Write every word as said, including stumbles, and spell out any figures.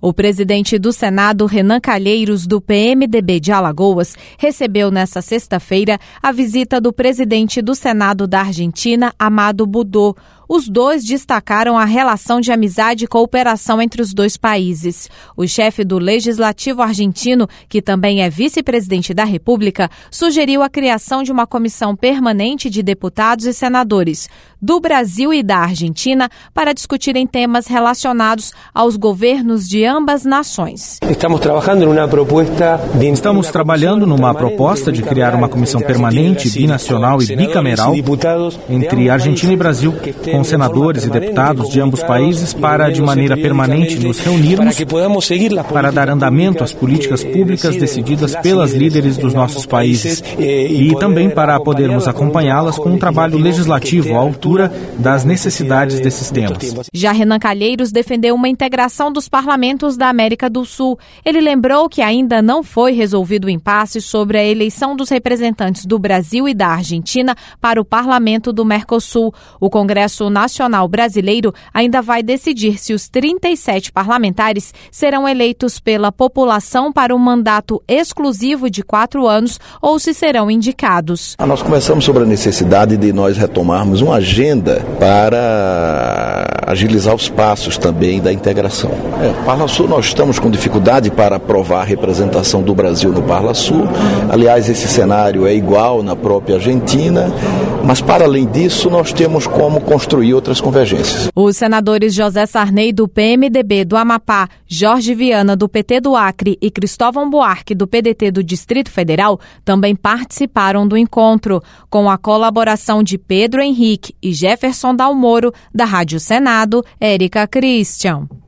O presidente do Senado, Renan Calheiros, do P M D B de Alagoas, recebeu nesta sexta-feira a visita do presidente do Senado da Argentina, Amado Budó. Os dois destacaram a relação de amizade e cooperação entre os dois países. O chefe do Legislativo argentino, que também é vice-presidente da República, sugeriu a criação de uma comissão permanente de deputados e senadores do Brasil e da Argentina para discutirem temas relacionados aos governos de ambas nações. Estamos trabalhando numa proposta de... Estamos trabalhando numa proposta de criar uma comissão permanente, binacional e bicameral entre Argentina e Brasil, com senadores e deputados de ambos países para, de maneira permanente, nos reunirmos para dar andamento às políticas públicas decididas pelas líderes dos nossos países e também para podermos acompanhá-las com um trabalho legislativo à altura das necessidades desses temas. Já Renan Calheiros defendeu uma integração dos parlamentos da América do Sul. Ele lembrou que ainda não foi resolvido o impasse sobre a eleição dos representantes do Brasil e da Argentina para o Parlamento do Mercosul. O Congresso Nacional Brasileiro ainda vai decidir se os trinta e sete parlamentares serão eleitos pela população para um mandato exclusivo de quatro anos ou se serão indicados. Nós conversamos sobre a necessidade de nós retomarmos uma agenda para agilizar os passos também da integração. É, Parlasul, nós estamos com dificuldade para aprovar a representação do Brasil no Parlasul. Aliás, esse cenário é igual na própria Argentina, mas para além disso nós temos como construir outras convergências. Os senadores José Sarney, do P M D B do Amapá, Jorge Viana, do P T do Acre e Cristóvão Buarque, do P D T do Distrito Federal, também participaram do encontro, com a colaboração de Pedro Henrique e Jefferson Dalmoro, da Rádio Senado, Érica Christian.